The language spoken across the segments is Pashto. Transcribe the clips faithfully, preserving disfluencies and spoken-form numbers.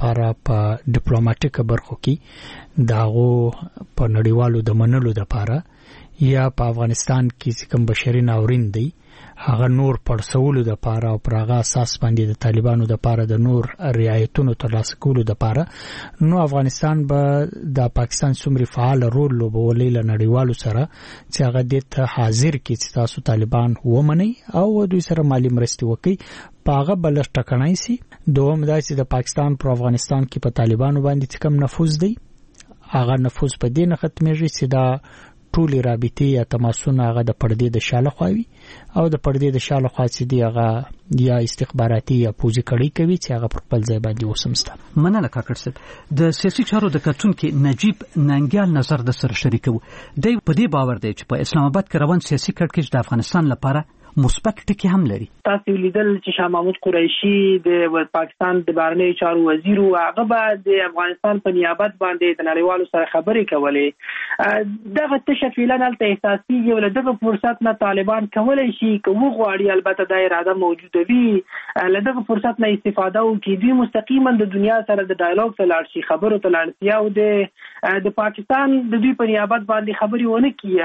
لپاره په ډیپلوماټیک برخو کې داغو په نړیوالو د منلو لپاره یا په افغانستان کې کوم بشري ناورین دی هغه نور پړسولو د پاره او پرغه اساس باندې د طالبانو د پاره د نور رعایتونو ترلاسه کولو د پاره نو افغانستان به د پاکستان څومره فعال رول لوبولې ل نړیوالو سره چې هغه د حاضر کې چې تاسو طالبان ومني او دوی سره مالی مرستې وکړي پاغه بل ټکنای سي دوم دا چې د پاکستان پر افغانستان کې په طالبانو باندې کم نفوذ دی هغه نفوذ په دې نه ختمېږي چې دا ټولې رابطې یا تماسونه هغه د پردې د شاله خواوي او د پردې د شاله خوا چې دی هغه یا استخباراتي یا پوزي کړي کوي چې هغه پر خپل ځای باندې وسمسته مننه کاکړ صاحب د سیاسي چارو د کتونکو نجیب ننګیال نظر د سره شریکو دی په دې باور دی چې په اسلام آباد کې روان سیاسي کړکېچ د افغانستان لپاره مثبت ټکی هم لري. تاسو لیدل چې شاه محمود قریشي د پاکستان د بهرنی چارو وزیر او هغه به د افغانستان په نیابت باندې د نړیوالو سره خبرې کولې. دغه تشفیلن الته احساسي یو له دغه فرصت نه طالبان کولای شي کوم غواړي البته د اراده موجوده وي له دغه فرصت نه استفاده وکړي دوی مستقیما د دنیا سره د ډایالوګ ته لاړ شي خبرو ته لاړ شي او د د پاکستان د دوی په نیابت باندې خبرې ونه کړي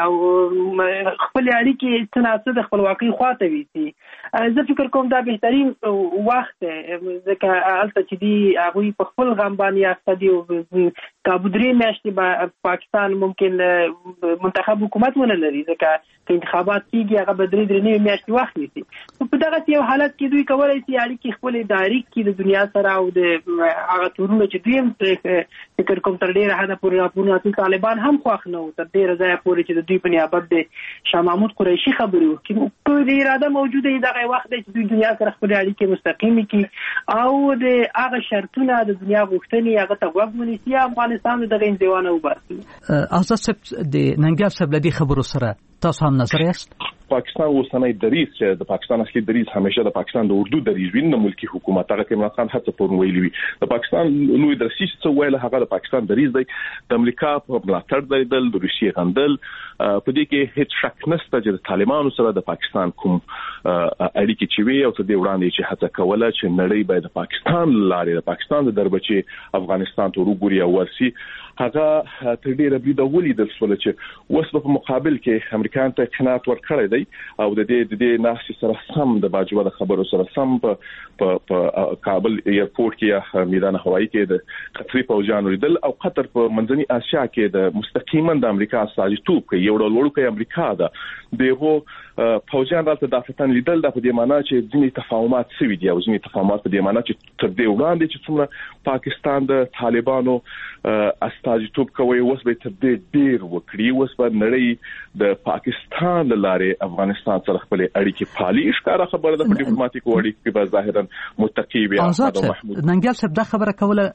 او خپل اړیکې تناسب د خپلواکۍ خواته وي. زه فکر کوم دا بهترین وخت ځکه البته چې دی هغه په خپل غم باندې اخته دی او کابودري میاشتې به پاکستان ممکن منتخب حکومت ونه لري ځکه چې انتخابات کیږي هغه به درې درې نیمه میاشتې وخت نیسي. په دغه یو حالت کې دوی کولای شي اړیکې خپل ډایرکټ کې د دنیا سره او د هغه تورونه چې دوی هم فکر کوم تر ډیره حده پورې راپورونه چې طالبان هم خوښ نه وو تر ډیره ځای پورې چې د دوی په نیابت د شاه محمود قریشي خبرې وکړي په دې اراده موجوده دغه وخت چې دوی دنیا سره خپل اړیکې مستقیمي کړي او د هغه شرطونه د دنیا غوښتنې هغه ته غوږ ونیسي افغانستان دغه انځوانه وباسي. آزاد صاحب د ننګیال صاحب لدی خبرو سره تاسو هم نظر یاست؟ پاکستان اوسنۍ دریځ چې د پاکستان اصلي دریځ همیشه د پاکستان د اردو دریځ وین د ملکی حکومت هغه کې عمران خان هڅه پورن ویلي وي د پاکستان لوی درسي څه ویل هغه د پاکستان دریځ دی د امریکا په ملاتړ دی د روسیې غندل په دې کې هیڅ شک نشته چې د طالبانو سره د پاکستان کوم اړیکې چې وي او د وړاندې چې هڅه کوله چې نړۍ باید د پاکستان لارې د پاکستان د دربچي افغانستان ته وګوري او ورسي هغه تر ډیره بلی د ولې د سول چې وسبه په مقابل کې امریکایان ته قناعت ورکړی دی او د دې د دې ناس سره سم د باجوړ خبرو سره سم په په کابل ایرپورټ کې یا میدان هوایي کې د قطري پوجان ریدل او قطر په منځني اسیا کې د مستقیما د امریکا استازیتوب کوي یو ډول ورکه امریکا ده دغه پوجان راته د افغانستان لیدل د دې معنی چې ځینې تفاهمات سوي دي او ځینې تفاهمات په دې معنی چې تر دې وړاندې چې څومره پاکستان د طالبانو استازیتوب کوي اوس به تر دې ډیر وکړي اوس په نړۍ د پاکستان لاره افغانستان سره خپل اړیکې پالي ښکارا خبره ده په ډیپلوماټیک اړیکو کې به ظاهرا متقی وي. آزاد ننګیال صاحب دا خبره کوله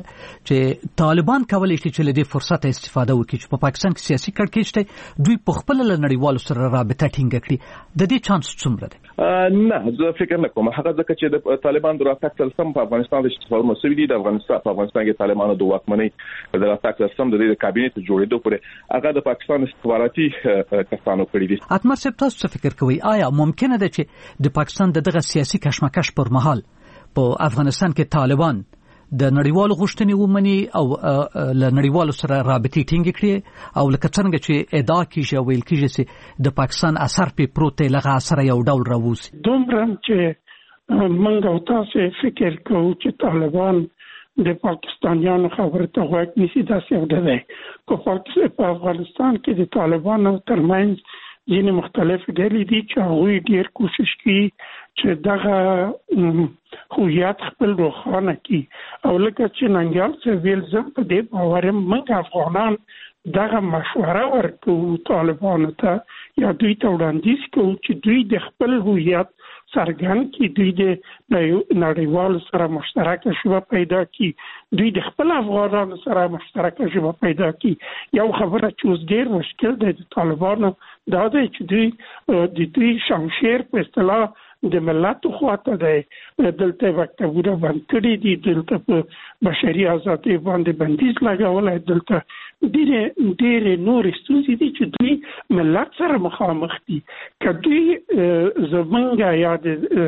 چې طالبان کولای شي چې له دې فرصت استفاده وکړي چې په پاکستان کې سیاسي کړکېچ ته دوی په خپل نړیوالو سره رابطه ټینګ کړي د دې چانس څومره دی؟ نه زه فکر نه کوم هغه ځکه چې د طالبان د راتګ سره سم په افغانستان کې استفاده مسوي دي د افغانستان په افغانستان کې طالبانو د واکمنۍ د راتګ سره سم د دې کابینت جوړېدو پورې هغه د پاکستان استخباراتي کسانو کړی دي. اتمر صاحب تاسو څه فکر کوئ آیا ممکنه ده چې د پاکستان دغه سیاسي کشمکش پر مهال په افغانستان کې طالبان د نړیوالو غوښتنې ومني او له نړیوالو سره رابطې ټینګې کړي او لکه څنګه چې ادعا کیږي او ویل کیږي چې د پاکستان اثر په پروت لغه اثر یو ډول راوځي؟ دومره چې موږ او تاسو فکر کوو چې طالبان د پاکستانیانو خبره ته غوږ نیسي داسې یو ده په افغانستان کې د طالبانو ترمنځ ځینې مختلف ډلې دي چې هغوی ډېر کوشش کوي چې دغه هویت خپل روښانه کړي او لکه چې ننګیال صاحب ویل زه په دې باور یم موږ افغانان دغه مشوره ورکوو طالبانو ته یا دوی ته وړاندیز کوو چې دوی د خپل هویت څرګند کړي دوی د نړیوالو سره مشترکه ژبه پیدا کړي دوی د خپل افغانانو سره مشترکه ژبه پیدا کړي. یو خبره چې اوس ډېر مشکل دی د طالبانو دا دی چې دوی د دوی شمشیر په اصطلاح د ملت خواته دی دلته مکتبونه بند کړي دي دلته په بشري ازادۍ باندې بندیز لګولی دلته ډېرې ډېرې نورې ستونزې دي چې دوی ملت سره مخامخ دي که دوی زمونږ یا د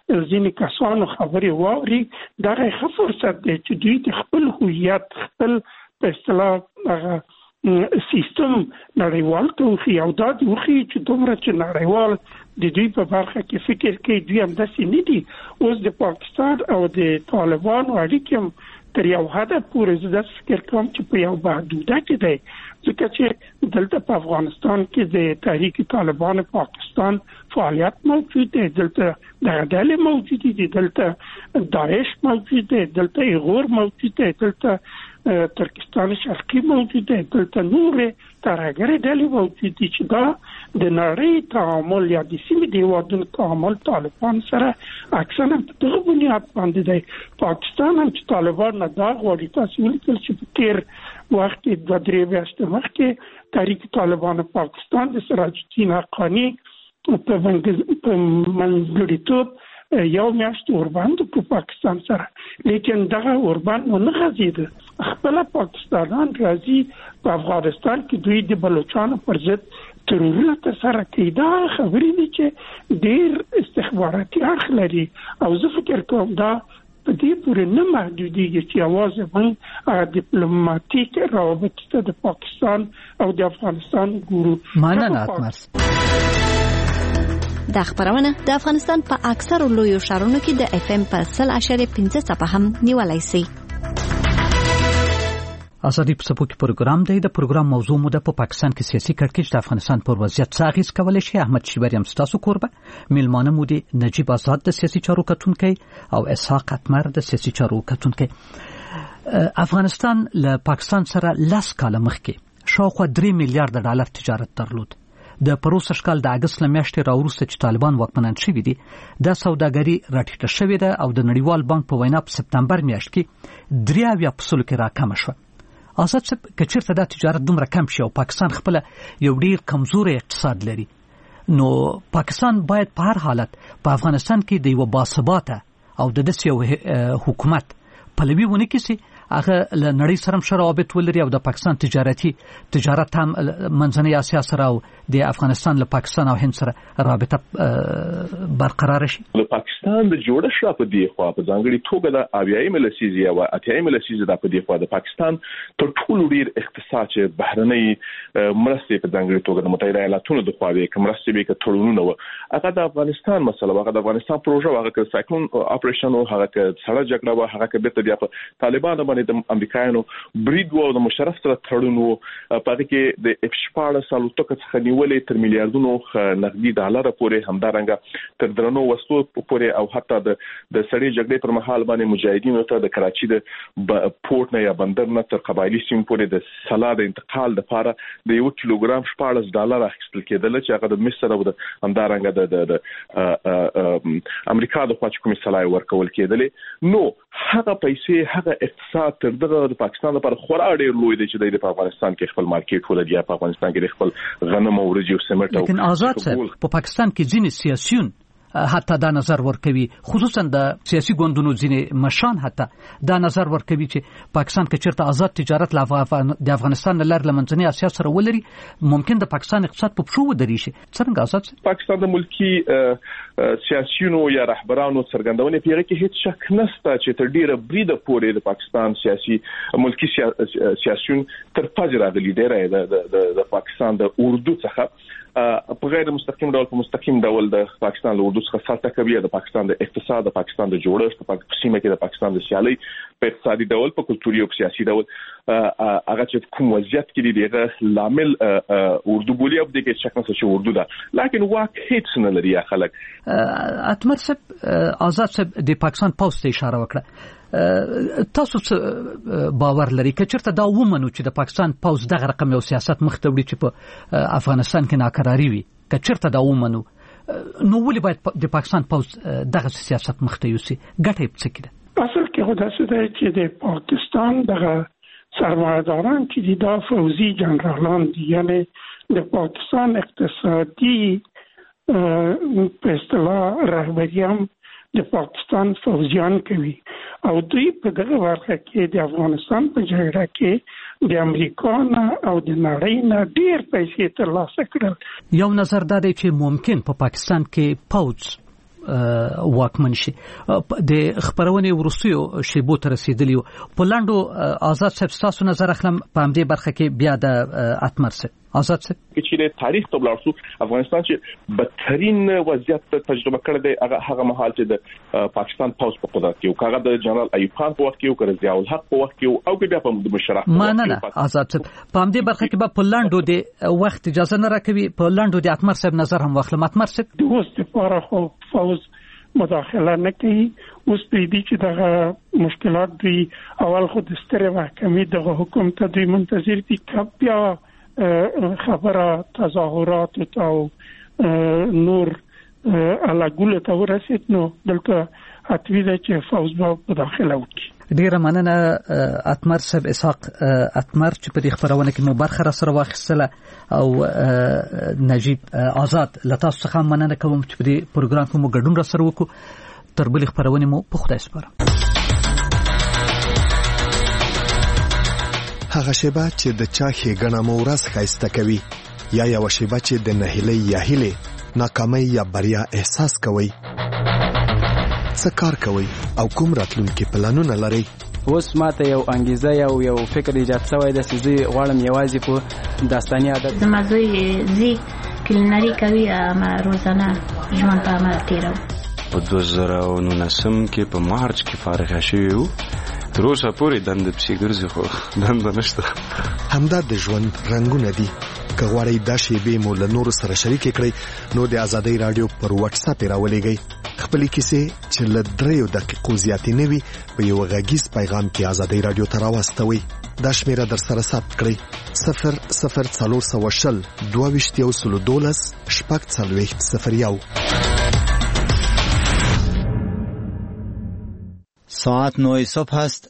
ځینې کسانو خبرې واوري دا ښه فرصت دی چې دوی د خپل هویت خپل په اصطلاح سیستم نړیوال توخي او دا د وخی چې دومره چې نړیوال د دوی په برخه کې فکر کوي دوی هم داسې نه دي. اوس د پاکستان او د طالبانو اړیکې تر یو حد پورې زه داسې فکر کوم چې په یو محدوده کې دی ځکه چې دلته په افغانستان کې د تحریک طالبان پاکستان فعالیت موجود دی، دلته دغه ډلې موجود دي، دلته داعش موجود دی، دلته ایغور موجود دی، دلته ترکستان شرقي موجود دی، دلته نورې ترهګرې ډلې موجود دي چې دا د نړۍ تعامل یا د سیمې د هیوادونو تعامل طالبان سره اکثرا په دغه بنیاد باندې دی. پاکستان هم چې طالبان نه دا غواړي، تاسو ولیکل چې په تېر وخت کې دوه درې میاشتې مخکې تحریک طالبان پاکستان د سراج الدین حقاني په منځګړیتوب یو میاشت اوربند په پاکستان سره، لیکن دغه اوربند نه غځېده. خپل پاکستانان راځي په افغانستان کې دوی د بلوچستان پر ضد ترورونه ترسره کوي. دا خبرې دي چې ډېر استخباراتي اړخ لري او زه فکر کوم دا په دې پورې نه محدودېږي چې یوازې موږ ډیپلوماټیک روابط ته د پاکستان او د افغانستان ګورو. مننه اتمرس. دا خبرونه د افغانستان په اکثرو لویو ښارونو کې د اف ام په سل اشاریه پنځه څپه هم نیولای شي. ازادي په سپوږ پروګرام دی. د پروګرام موضوع مو د پاکستان کې سیاسي کړکېچ د افغانستان پر وضعیت څه اغیز کولای شي. احمد شیبری هم ستاسو کوربه میلمانه مو دي نجیب آزاد د سیاسي چارو کتونکي او اسحاق اتمر د سیاسي چارو کتونکي. افغانستان له پاکستان سره لاس کاله مخکې شاوخوا درې میلیارډ ډالر تجارت درلود. د پروسه شکل د اگست لمیاشتې راوروسته چې طالبان واکمنان شوي دي د سوداګري راټیټه شوې ده او د نړیوال بانک په وینا په سپتمبر میاشت کې درې اویا په سلو کې راکمه شوه. آزاد صاحب که چېرته دا تجارت دومره کم شي او پاکستان خپله یو ډېر کمزوری اقتصاد لري نو پاکستان باید په هر حالت په افغانستان کې د یو باثباته او د داسې یو حکومت پلوي ونه کړي هغه له نړۍ سره هم روابط ولري او د پاکستان تجارتي تجارت هم منځنۍ اسیا سره او د افغانستان له پاکستان او هند سره رابطه برقرار شي. د پاکستان د جوړښت را په دی خو په ځانګړي توګه د اویایم لسیزه او اتیایم لسیزه د په دی خو د پاکستان تر ټولو ډیر اقتصاد چې بهرنۍ مرستې په ځانګړي توګه د متحده ایالاتونو د خواوې کوم مرستې به کترونه و هغه د افغانستان مسله هغه د افغانستان پروژه هغه د سایکلون اپریشن او هغه د سړه جګړه و هغه کې به د طالبانو باندې د امریکایانو برید و د مشرف سره تړون و په کې د افشپاړه سالو تک څخه نیولې تر میلیارډونو نقدي ډالر پورې همدارنګه تر درنو وسلو پورې او حتی د د سړې جګړې پر مهال باندې مجاهدینو ته د کراچي د پورت نه یا بندر نه تر قبایلی سیم پورې د سلاد انتقال لپاره د یو کیلوګرام شپاړس ډالر اخیستل کېدل چې هغه د مصر او د همدارنګه د امریکا د خوا کومې سلای ورکول کېدل نو هغه پیسې هغه اقتصاد تر دغه د پاکستان لپاره خورا ډېر لوی دی چې د افغانستان کې خپل مارکیټ ولري په افغانستان کې خپل غنم او ورجو سیمټ او لیکن آزاد صاحب په پاکستان کې ځینې سیاسيون حتی دا نظر ورکوي خصوصا د سیاسي ګوندونو ځینې مشان حتی دا نظر ورکوي چې پاکستان کې چیرته آزاد تجارت د افغانستان لر لمنځنۍ اسیا سره ولري ممکن د پاکستان اقتصاد په پښو ودرې شي. څنګه آزاد پاکستان د ملکی سیاسيونو یا رهبرانو څرګندونې پیغه کې هیڅ شک نشته چې تر ډیره بریده پورې د پاکستان سیاسي ملکی سیاسيون تر فجر غلي ډیره د پاکستان د اردو څخه په غیر مستقیم ډول په مستقیم ډول د پاکستان له اردو څخه سالته کوي د پاکستان د اقتصاد د پاکستان د جوړښت په سیمه کې د پاکستان د سیالي په اقتصادي ډول په کلتوري او سیاسي ډول هغه چې کوم وضعیت کې دی دغه لامل اردو بولی او د کې شک نه چې اردو ده لکه واک هیڅ نه لري خلک. اتمر صاحب آزاد صاحب د پاکستان پوسټ اشاره وکړه تاسو باور لري چې چرته دا ومنو چې د پاکستان پوز دغه رقم یو سیاست مخ ته وړي چې په افغانستان کې ناکراری وي که چرته دا ومنو نو ولې باید د پاکستان پوز دغه سیاست مخ ته یوسي ګټه یې څه کیده؟ اصل کې خو داسې دی چې د پاکستان دغه سرمایه‌داران چې دا فوزي جنرالان دي یعنی د پاکستان اقتصادي په اصطلاح رهبری هم د پاکستان فوجیان کوي او دوی په دغه برخه کې د افغانستان په جګړه کې د امریکا نه او د نړۍ نه ډېر پیسې ترلاسه کړل. یو نظر دا دی چې ممکن په پا پاکستان کې پوز واکمن شي. د خبرونه ورسیو شیبو تر رسیدلی په لاندو آزاد صاحب تاسو نظر اخلم په همدې برخه کې بیا د اتمر سره آزاد صاحب چې تاریخ ته بلارسو افغانستان چې بدترین وضعیت تجربه کړی دی هغه هغه مهال چې د پاکستان پوز په قدرت کې او هغه د جنرال ایوب خان په وخت کې او کړه ضیاء الحق په وخت کې او بیا په مشرف مانه آزاد صاحب په همدې برخه کې په لاندو د وخت اجازه نه راکوي په لاندو د اتمر صاحب نظر هم واخلم. اتمر صاحب د اوس لپاره خو فوز مداخله نه کوي. اوس په دې چې دغه مشکلات دی اول خو د ستره محکمې دغه حکم ته دوی منتظر دي بیا خبره تظاهرات او نور علاقه ته ورسید نو دلته اتوی ده چې فوز به مداخله وکړي. ډیره مننه اتمر صاحب اسحاق اتمر چې په دې خبرونه کې مو برخه را سره واخیستله او نجیب آزاد لتاسو څخه مننه کوم چې په دې پروګرام کې مو ګډون را سره وکړو. تر بلې خبرونه مو په خدای سپارم. هغه شیبه چې د چا ښېګڼه مو ورځ ښایسته کوي یا یوه شیبه چې د نهیلۍ یا هیلې ناکامۍ یا بریا احساس کوئ. څه کار کوئ او کوم راتلونکي پلانونه لرئ؟ اوس ماته یو انګیزه یو یو فکر ایجاد شوی دی چې زه غواړم یوازې په داستاني عادت زما زوی زی کلینري کوي اما روزانه ژوند په عمل تېروي. په دوه زره او نولسم کې په مارچ کې فارغ شوی وو. تر اوسه پورې دنده پسې ګرځي خو دنده نشته. همدا د ژوند رنګونه دي. که غواړئ دا شیبې مو له نورو سره شریکې کړئ نو د ازادۍ راډیو پر واتس اپ یې راولېږئ. خپلې کیسې چې له دریو دقیقو زیاتې نه وي په یو غږیز پیغام کې ازادۍ راډیو ته راواستوئ. دا شمیره در سره ثبت کړئ: صفر صفر څلور سوه شل دوه ویشت یو سلو دولس شپږ څلوېښت صفر یو. ساعت نه صبح است